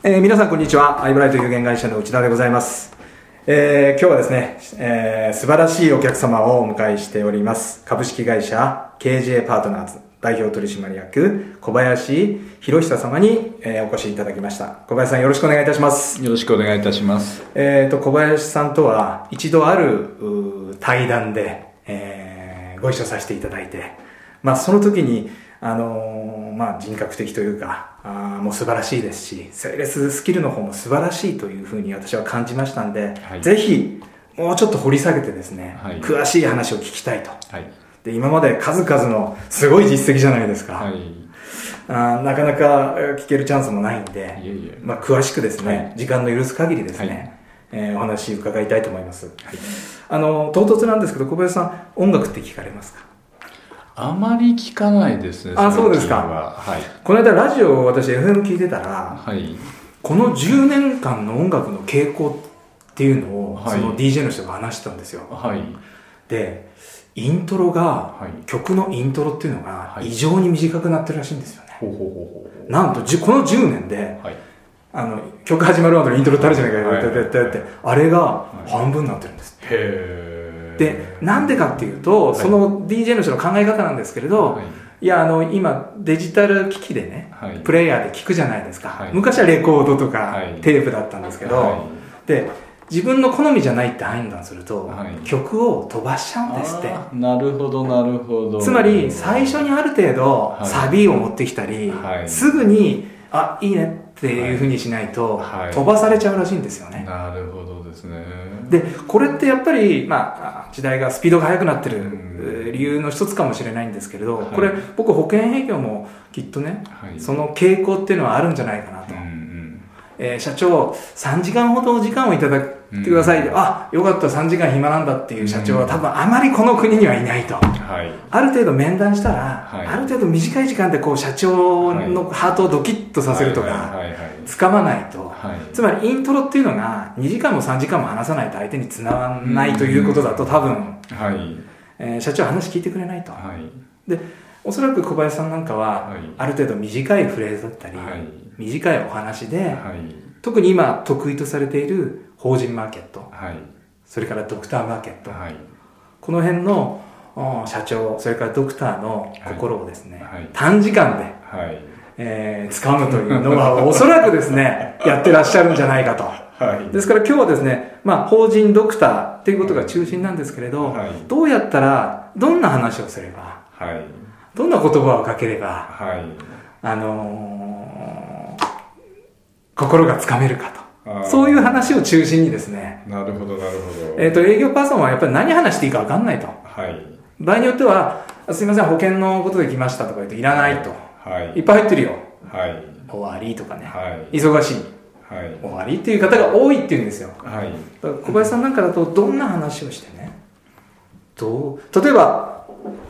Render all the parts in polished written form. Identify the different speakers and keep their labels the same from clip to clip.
Speaker 1: 皆さんこんにちは。アイブライト有限会社の内田でございます。今日はですね、素晴らしいお客様をお迎えしております。株式会社 KJ パートナーズ代表取締役小林博久様に、お越しいただきました。小林さんよろしくお願いいたします。
Speaker 2: よろしくお願いいたします。
Speaker 1: 小林さんとは一度ある対談で、ご一緒させていただいて、その時に人格的というかもう素晴らしいですし、セールススキルの方も素晴らしいというふうに私は感じましたんで、はい、ぜひもうちょっと掘り下げてですね、はい、詳しい話を聞きたいと、はい、で今まで数々のすごい実績じゃないですか、はい、なかなか聞けるチャンスもないんで、詳しくですね、はい、時間の許す限りですね、お話伺いたいと思います、はい、唐突なんですけど、小林さん音楽って聞かれますか？
Speaker 2: あまり聞かないですね。
Speaker 1: そうですか。はい。この間ラジオ私 FM 聞いてたら、はい、この10年間の音楽の傾向っていうのを、はい、その DJ の人が話してたんですよ。はい。で、イントロが、はい、曲のイントロっていうのが異常に短くなってるらしいんですよね。はい、なんとこの10年で、はい、曲始まるまでのイントロってあるじゃないか、はい、あれが半分になってるんです。へー。で、なんでかっていうと、その DJ の人の考え方なんですけれど、はい、いや、今、デジタル機器でね、はい、プレイヤーで聞くじゃないですか。はい、昔はレコードとか、はい、テープだったんですけど、はい、で、自分の好みじゃないって判断すると、はい、曲を飛ばしちゃうんですって。
Speaker 2: なるほど、なるほど。
Speaker 1: つまり、最初にある程度、サビを持ってきたり、はい、すぐに、いいねっていう風にしないと、はい、飛ばされちゃうらしいんですよね。
Speaker 2: なるほどですね。
Speaker 1: で、これってやっぱり、時代がスピードが速くなってる理由の一つかもしれないんですけれど、はい、これ僕保険営業もきっとね、はい、その傾向っていうのはあるんじゃないかなと。社長、3時間ほど時間をいただいてください。よかった3時間暇なんだっていう社長は多分あまりこの国にはいないと。はい、ある程度面談したら、はい、ある程度短い時間でこう社長のハートをドキッとさせるとか、掴まないと、はい、つまりイントロっていうのが2時間も3時間も話さないと相手につながらないということだと多分、社長は話聞いてくれないと。はい、で、おそらく小林さんなんかは、ある程度短いフレーズだったり、短いお話で、特に今得意とされている法人マーケット、それからドクターマーケット、この辺の社長、それからドクターの心をですね、短時間で、掴むというのはおそらくですね、やってらっしゃるんじゃないかと。ですから今日はですね、法人ドクターっていうことが中心なんですけれど、どうやったら、どんな話をすれば、どんな言葉をかければ、心がつかめるかと。そういう話を中心にですね。
Speaker 2: なるほど、なるほど。
Speaker 1: 営業パーソンはやっぱり何話していいか分かんないと。場合によっては、すいません、保険のことで来ましたとか言うと、いらないと。いっぱい入ってるよ。終わりとかね。忙しい。終わりっていう方が多いっていうんですよ。小林さんなんかだと、どんな話をしてね。例えば、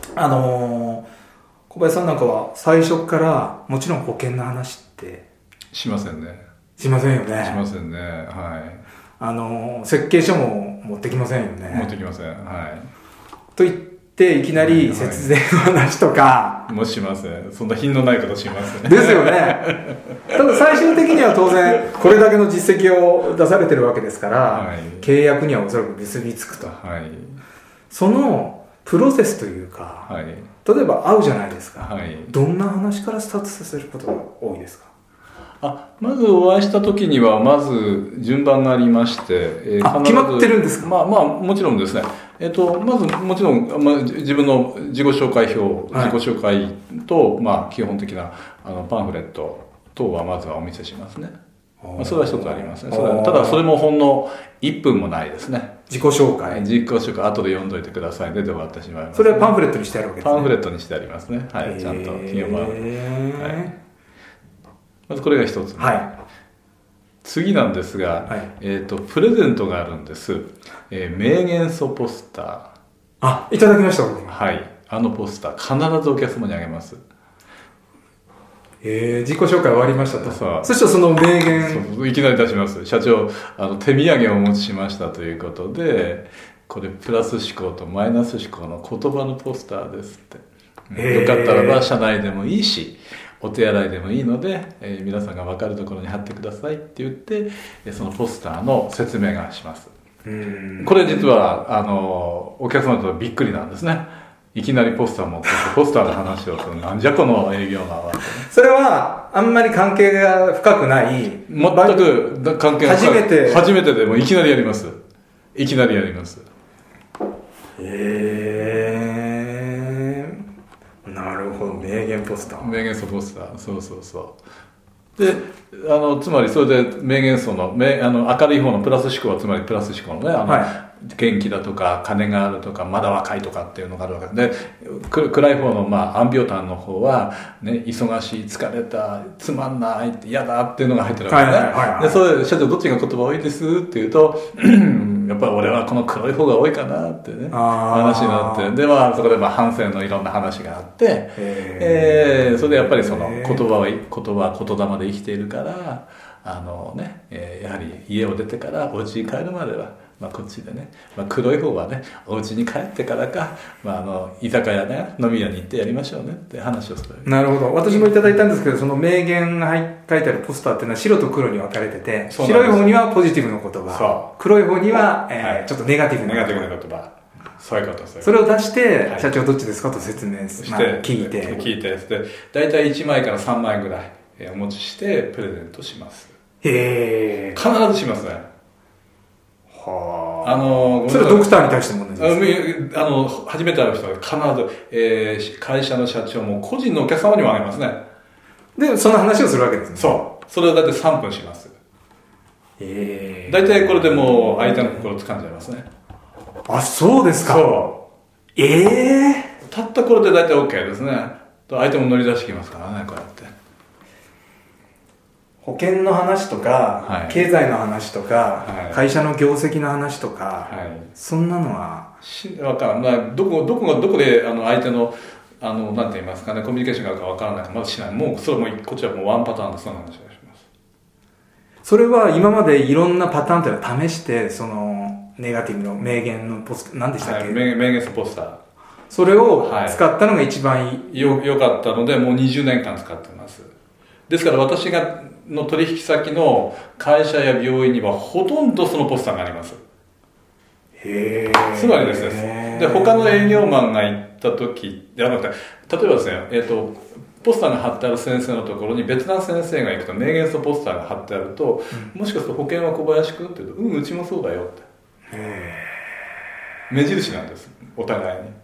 Speaker 1: 小林さんなんかは最初からもちろん保険の話って
Speaker 2: しませんね。
Speaker 1: しませんよね。
Speaker 2: しませんね。
Speaker 1: 設計書も持ってきませんよね。
Speaker 2: 持ってきません。
Speaker 1: と言っていきなり節税の話とか、
Speaker 2: もうしません。そんな品のないことしません。
Speaker 1: ですよね。ただ最終的には当然これだけの実績を出されてるわけですから、契約にはおそらく結びつくと。そのプロセスというか、例えば会うじゃないですか、どんな話からスタートさせることが多いですか？
Speaker 2: まずお会いした時にはまず順番がありまして、
Speaker 1: 決まってるんですか？
Speaker 2: もちろんですね。まずもちろん、自分の自己紹介表、自己紹介と、基本的なパンフレット等はまずはお見せしますね。それは一つありますね。ただそれもほんの1分もないですね。
Speaker 1: 自己紹介
Speaker 2: 後で読んどいてくださいねで終わってしまいます、
Speaker 1: それはパンフレットにしてあるわけですね。
Speaker 2: パンフレットにしてありますね。ちゃんと金曜日まずこれが一つ、次なんですが、プレゼントがあるんです。名言素ポスタ
Speaker 1: ー。いただきました。
Speaker 2: ポスター必ずお客様にあげます。
Speaker 1: 自己紹介終わりましたと。そしたらその名言
Speaker 2: いきなり出します。社長、手土産をお持ちしましたということで、これプラス思考とマイナス思考の言葉のポスターですって。よかったらば社内でもいいし、 お手洗いでもいいので、皆さんが分かるところに貼ってくださいって言って、そのポスターの説明がします。これ実はお客様とびっくりなんですね。いきなりポスター持ってポスターの話をする、なんじゃこの営業マンは、ね、
Speaker 1: それはあんまり関係が深くない、
Speaker 2: 全く関係が深い、初めてでもいきなりやります。いきなりやります。
Speaker 1: なるほど、名言ポスター。
Speaker 2: 名言ポスター、そうそうそう。で、つまりそれで名言層の明るい方のプラス思考は、つまりプラス思考のね、はい、元気だとか金があるとかまだ若いとかっていうのがあるわけで、暗い方のアンビオタンの方は、ね、忙しい、疲れた、つまんない、嫌だっていうのが入ってるわけね。で、そういう社長どっちが言葉多いですって言うとやっぱり俺はこの黒い方が多いかなってね、話になって、でそこで反省のいろんな話があって、それでやっぱりその言葉は言霊で生きているから、やはり家を出てからお家に帰るまでは、こっちでね、黒い方はね、お家に帰ってからか、居酒屋ね、飲み屋に行ってやりましょうねって話をする。
Speaker 1: なるほど。私もいただいたんですけど、その名言が書いてあるポスターっていうのは白と黒に分かれてて、白い方にはポジティブの言葉、黒い方には、ちょっとネガティブな言葉。
Speaker 2: そういうこと。
Speaker 1: それを出して、社長どっちですかと説明して、聞いて。
Speaker 2: で、大体1枚から3枚ぐらいお持ちしてプレゼントします。
Speaker 1: へ
Speaker 2: ー。必ずしますね。
Speaker 1: それはドクターに対してもね。
Speaker 2: 初めて会う人は必ず、会社の社長も個人のお客様にもあげますね。
Speaker 1: で、その話をするわけですね。
Speaker 2: そう。それをだいたい3分します。大体これでもう相手の心を掴んじゃいますね。
Speaker 1: あ、そうですか。
Speaker 2: そう。たったこれで大体 OK ですね。相手も乗り出してきますからね、こうやって。
Speaker 1: 保険の話とか、はい、経済の話とか、はい、会社の業績の話とか、はい、そんなのは
Speaker 2: 分からん。どこで相手のなんて言いますかね、コミュニケーションがあるか分からないからまずしない。もうそれもこっちはもうワンパターンでそんな話をします。
Speaker 1: それは今までいろんなパターンというのを試して、そのネガティブの名言のポスター何でしたっけ？
Speaker 2: 名言ポスター。
Speaker 1: それを使ったのが一番
Speaker 2: 良かったので、もう20年間使ってます。ですから私の取引先の会社や病院にはほとんどそのポスターがあります。つまりですね、で他の営業マンが行った時ではなくて、例えばですね、ポスターが貼ってある先生のところに別な先生が行くと名言ポスターが貼ってあると、もしかすると保険は小林君って言うと、うちもそうだよって目印なんです、お互いに。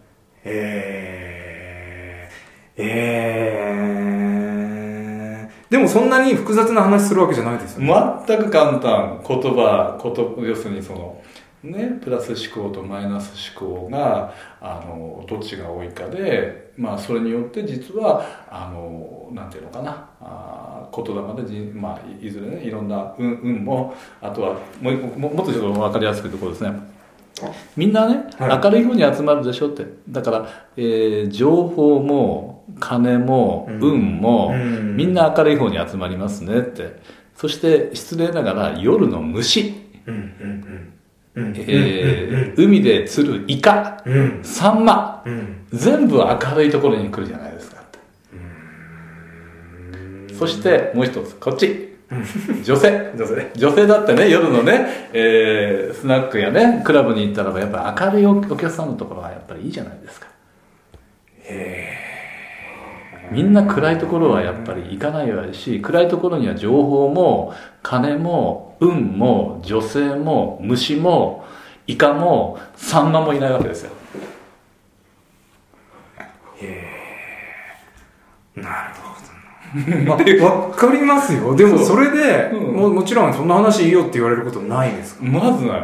Speaker 1: でもそんなに複雑な話するわけじゃないですよね。
Speaker 2: 全く簡単。要するにそのね、プラス思考とマイナス思考がどっちが多いかで、それによって実はなんていうのかな、言霊でいずれね、いろんな運も、あとはもっとちょっと分かりやすく言うところですね。みんなね、はい、明るい方に集まるでしょって。だから、情報も金も運も、みんな明るい方に集まりますねって。そして失礼ながら夜の虫、海で釣るイカ、サンマ、全部明るいところに来るじゃないですかって。そしてもう一つこっち。女性だってね、夜のね、スナックやね、クラブに行ったらやっぱり明るいお客さんのところがやっぱりいいじゃないですか。みんな暗いところはやっぱり行かないわけし、暗いところには情報も金も運も女性も虫もイカもサンマもいないわけですよ。
Speaker 1: なるほど。わかりますよ。でもそれで、もちろんそんな話いいよって言われることないですか？
Speaker 2: まずない。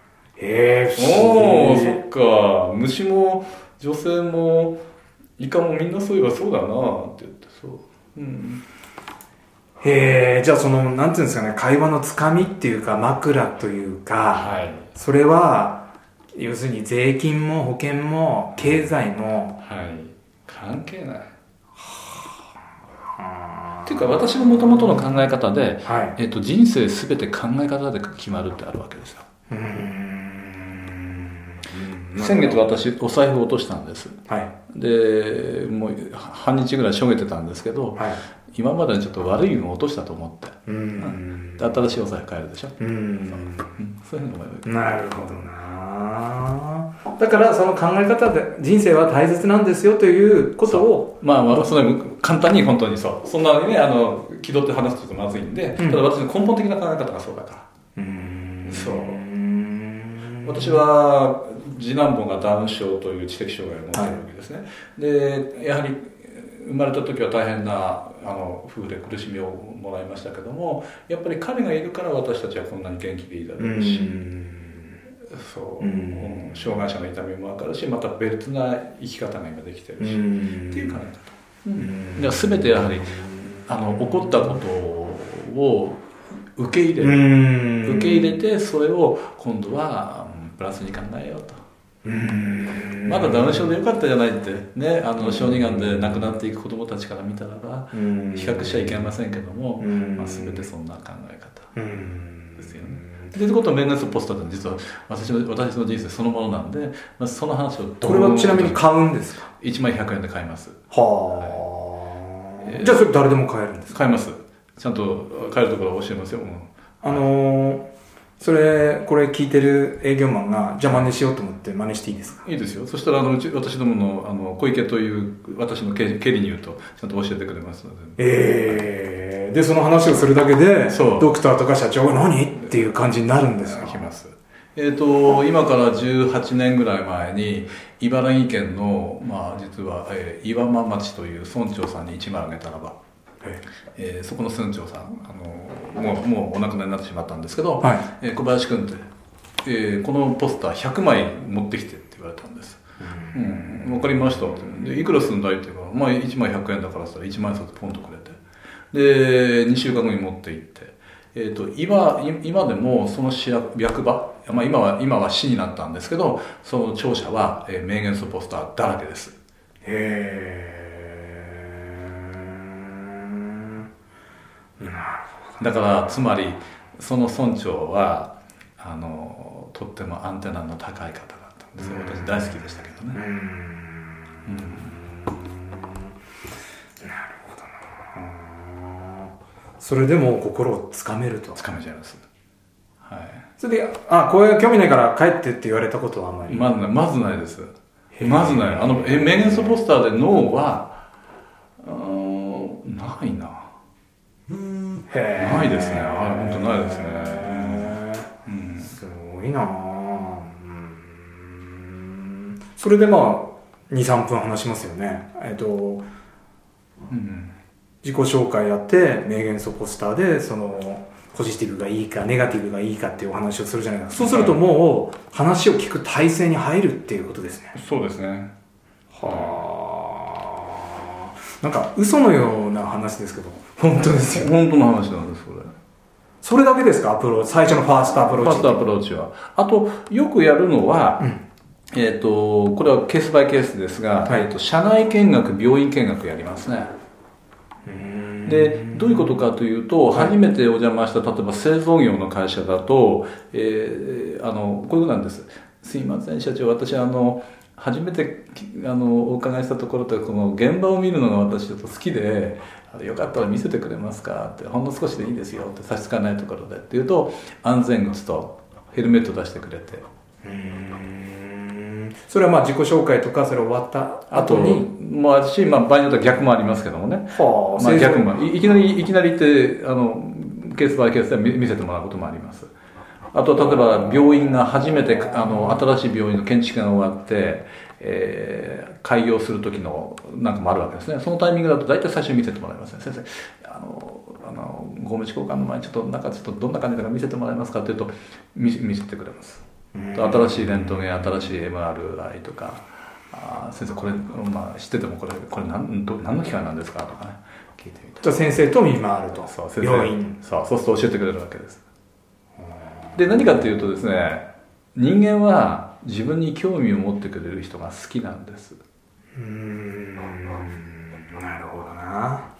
Speaker 2: そっか。虫も女性もイカもみんなそういえばそうだなって言ってそう。
Speaker 1: じゃあそのなんていうんですかね、会話のつかみっていうか枕というか、
Speaker 2: はい、
Speaker 1: それは要するに税金も保険も経済も、
Speaker 2: はい、関係ない。っていうか私の元々の考え方で、はい、人生すべて考え方で決まるってあるわけですよ。先月私お財布を落としたんです、はい、でもう半日ぐらいしょげてたんですけど、は今までにちょっと悪い運を落としたと思って、で新しいお財布買えるでしょ、そういうふうに思えばいい。
Speaker 1: なるほどな。だからその考え方で人生は大切なんですよということを、
Speaker 2: まあそれ簡単に本当にそんなにね気取って話すとまずいんで、ただ私の根本的な考え方がそうだから。そう。私は次男坊がダウン症という知的障害を持っているわけですね、でやはり生まれた時は大変な夫婦で苦しみをもらいましたけども、やっぱり彼がいるから私たちはこんなに元気でいられるし、障害者の痛みも分かるし、また別な生き方が今できてるし、っていう考え方、全てやはり起こったことを受け入れて、それを今度はプラスに考えようと。まだダウン症でよかったじゃないってね、小児がんで亡くなっていく子どもたちから見たらば比較しちゃいけませんけども、全てそんな考え方ですよね。ということはメンガスポスターって実は私の人生そのものなんで、その話を
Speaker 1: これはちなみに買うんですか
Speaker 2: ？1枚100円で買います。
Speaker 1: はあ、じゃあそれ誰でも買えるんですか？
Speaker 2: 買えます。ちゃんと買えるところを教えますよ。
Speaker 1: これ聞いてる営業マンがじゃあ真似しようと思って真似していいですか？
Speaker 2: いいですよ。そしたら私どもの小池という私の経理に言うとちゃんと教えてくれますので。
Speaker 1: でその話をするだけでドクターとか社長が何っていう感じになるんですか？
Speaker 2: きます。今から18年ぐらい前に茨城県の、実は、岩間町という村長さんに1枚あげたらば、そこの村長さんもうお亡くなりになってしまったんですけど、小林君って、このポスター100枚持ってきてって言われたんです。分かりましたって。でいくらするんだいって言うから、1枚100円だからさ1万円札ポンとくれて、で2週間後に持って行って、今でもその役場、今は市になったんですけど、その庁舎は、名言素ポスターだらけです。だからつまりその村長はとってもアンテナの高い方だったんですよ。私大好きでしたけどね。なる
Speaker 1: ほどな。それでも心をつかめると。
Speaker 2: つかめちゃいます。はい。
Speaker 1: それでこれ興味ないから帰ってって言われたことはあんまり。
Speaker 2: まずないです。まずない。名言素ポスターでノーはないな。ないですね。本当ないですね。
Speaker 1: すごいな。それで2、3分話しますよね。自己紹介やって名言素ポスターでそのポジティブがいいかネガティブがいいかっていうお話をするじゃないですか。そうするともう話を聞く体制に入るっていうことですね。
Speaker 2: そうですね。
Speaker 1: なんか嘘のような話ですけど本当ですよ。
Speaker 2: 本当の話なんです。
Speaker 1: それだけですか？最初のファーストアプローチ
Speaker 2: は。あとよくやるのは、これはケースバイケースですが、社内見学、病院見学やりますね。でどういうことかというと、初めてお邪魔した例えば製造業の会社だと、こういうことなんです。すいません社長、私初めてお伺いしたところでこの現場を見るのが私ちょっと好きで、よかったら見せてくれますかって、ほんの少しでいいですよって差し支えないところでって言うと、安全靴とヘルメット出してくれて、
Speaker 1: それは自己紹介とかそれ終わった後に
Speaker 2: もあるし、場合によっては逆もありますけどもね。逆もいきなり行ってケースバイケースで見せてもらうこともあります。あと例えば病院が初めて新しい病院の建築が終わって、開業する時のなんかもあるわけですね。そのタイミングだと大体最初に見せてもらいますね。先生ゴム交換の前にちょっとどんな感じだか見せてもらえますかって言うと見せてくれます。新しいレントゲン、新しい MRI とか、先生これ、知っててもこれ何の機械なんですかとかね、聞いてみた。
Speaker 1: じゃあ先生と見回ると。病院。
Speaker 2: そうすると教えてくれるわけです。で何かっていうとですね、人間は自分に興味を持ってくれる人が好きなんです。
Speaker 1: なるほどな。